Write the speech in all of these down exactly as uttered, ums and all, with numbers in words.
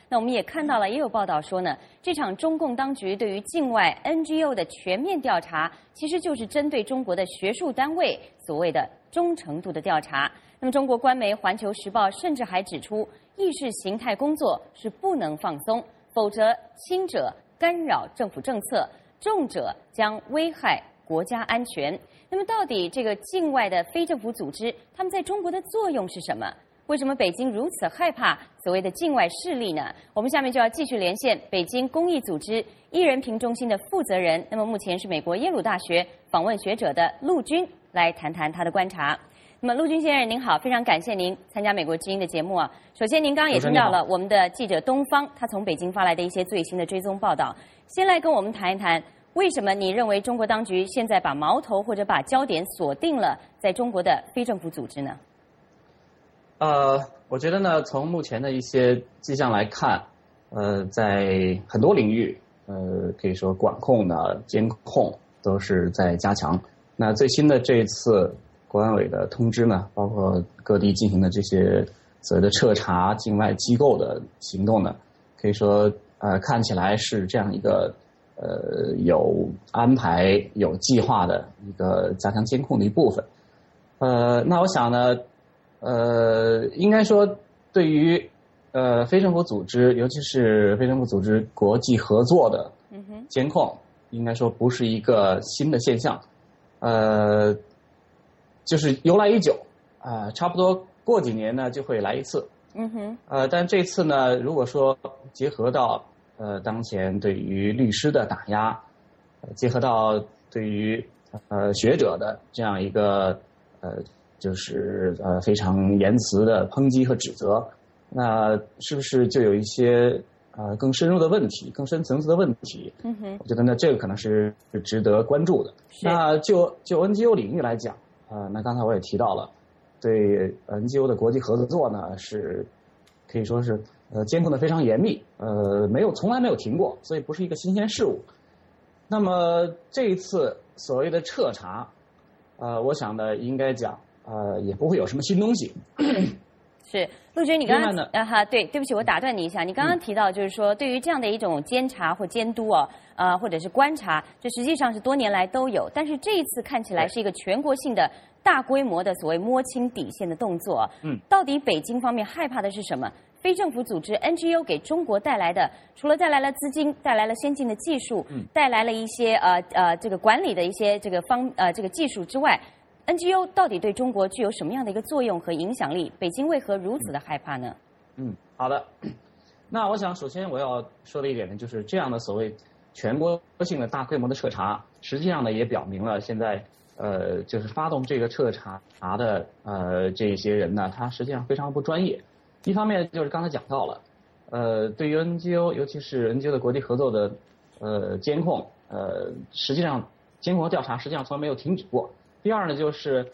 那我们也看到了，也有报道说呢，这场中共当局对于境外 N G O 的全面调查，其实就是针对中国的学术单位所谓的忠诚度的调查。那么，中国官媒《环球时报》甚至还指出，意识形态工作是不能放松，否则轻者干扰政府政策，重者将危害国家安全。那么，到底这个境外的非政府组织，他们在中国的作用是什么？为什么北京如此害怕所谓的境外势力呢？我们下面就要继续连线北京公益组织伊人平中心的负责人，那么目前是美国耶鲁大学访问学者的陆军，来谈谈他的观察。那么，陆军先生您好，非常感谢您参加美国之音的节目啊。首先，您刚刚也听到了我们的记者东方他从北京发来的一些最新的追踪报道，先来跟我们谈一谈。为什么你认为中国当局现在把矛头或者把焦点锁定了在中国的非政府组织呢？ 呃，我觉得呢，从目前的一些迹象来看，呃，在很多领域，呃，可以说管控呢、监控都是在加强。那最新的这一次国安委的通知呢，包括各地进行的这些所谓的彻查境外机构的行动呢，可以说呃，看起来是这样一个。呃，有安排、有计划的一个加强监控的一部分。呃，那我想呢，呃，应该说，对于呃非政府组织，尤其是非政府组织国际合作的监控，应该说不是一个新的现象。呃，就是由来已久啊、呃，差不多过几年呢就会来一次。 嗯哼。 呃，但这次呢，如果说结合到呃，当前对于律师的打压，呃、结合到对于呃学者的这样一个呃，就是呃非常言辞的抨击和指责，那是不是就有一些呃更深入的问题、更深层次的问题？ 嗯哼， 我觉得呢，这个可能是值得关注的。那就就 N G O 领域来讲，呃，那刚才我也提到了，对 N G O 的国际合作呢是可以说是。呃，监控的非常严密，呃，没有从来没有停过，所以不是一个新鲜事物。那么这一次所谓的彻查，呃，我想呢，应该讲，呃，也不会有什么新东西。 是陆军，你刚刚啊哈，对，对不起，我打断你一下，你刚刚提到就是说，对于这样的一种监察或监督哦，呃，或者是观察，这实际上是多年来都有，但是这一次看起来是一个全国性的大规模的所谓摸清底线的动作。 嗯， 到底北京方面害怕的是什么？非政府组织 N G O 给中国带来的，除了带来了资金，带来了先进的技术， 嗯， 带来了一些呃呃这个管理的一些这个方呃这个技术之外 ，N G O 到底对中国具有什么样的一个作用和影响力？北京为何如此的害怕呢？ 嗯，好的。那我想，首先我要说的一点呢，就是这样的所谓全国性的大规模的彻查，实际上呢也表明了现在呃就是发动这个彻查查的呃这些人呢，他实际上非常不专业。一方面就是刚才讲到了，呃，对于 N G O， 尤其是 N G O 的国际合作的呃监控，呃，实际上监控和调查实际上从来没有停止过。第二呢，就是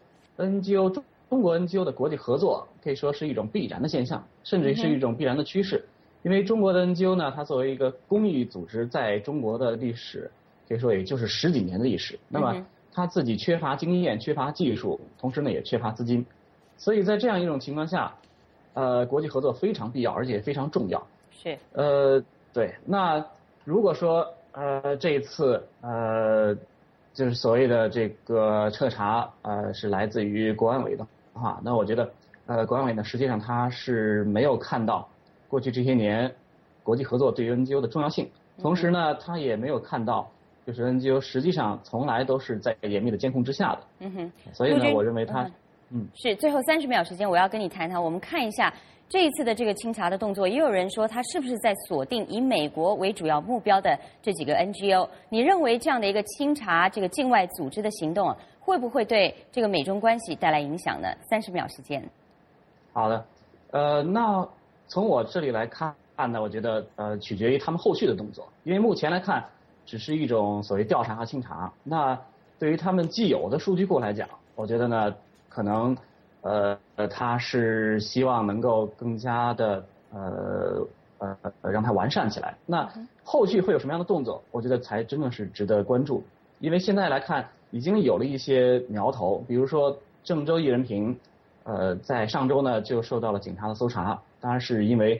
N G O 中中国 N G O 的国际合作可以说是一种必然的现象，甚至是一种必然的趋势。因为中国的 N G O 呢，它作为一个公益组织，在中国的历史可以说也就是十几年的历史。那么它自己缺乏经验、缺乏技术，同时呢也缺乏资金，所以在这样一种情况下。呃，国际合作非常必要，而且非常重要。 是。 呃，对。那如果说呃这一次呃就是所谓的这个彻查呃是来自于国安委的话，那我觉得呃国安委呢实际上它是没有看到过去这些年国际合作对于 N G O 的重要性，同时呢它也没有看到就是 N G O 实际上从来都是在严密的监控之下的。 嗯哼。 所以呢，我认为它。 嗯，是最后三十秒时间，我要跟你谈谈。我们看一下这一次的这个清查的动作，也有人说他是不是在锁定以美国为主要目标的这几个 N G O？ 你认为这样的一个清查这个境外组织的行动，会不会对这个美中关系带来影响呢？三十秒时间。 好的，呃，那从我这里来看呢，我觉得呃取决于他们后续的动作，因为目前来看只是一种所谓调查和清查。那对于他们既有的数据库来讲，我觉得呢。可能，呃呃，他是希望能够更加的呃呃让它完善起来。那后续会有什么样的动作？我觉得才真的是值得关注。因为现在来看，已经有了一些苗头，比如说郑州艺人平，呃，在上周呢就受到了警察的搜查，当然是因为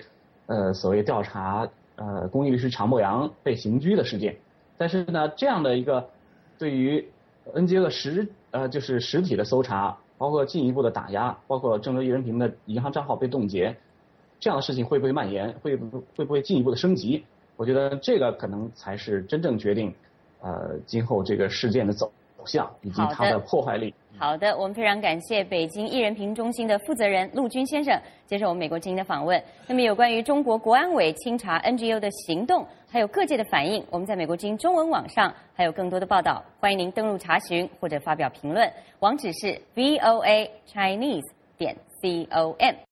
呃所谓调查呃公益律师常博阳被刑拘的事件。但是呢，这样的一个对于 N G O 的实呃就是实体的搜查，包括进一步的打压，包括郑州一人平的银行账号被冻结，这样的事情会不会蔓延，会不会不会进一步的升级？我觉得这个可能才是真正决定呃今后这个事件的走向以及它的破坏力。 好的，我们非常感谢北京一人评中心的负责人陆军先生接受我们美国之音的访问。那么有关于中国国安委清查 N G O 的行动，还有各界的反应，我们在美国之音中文网上还有更多的报道，欢迎您登录查询或者发表评论，网址是 V O A Chinese 点 C O M。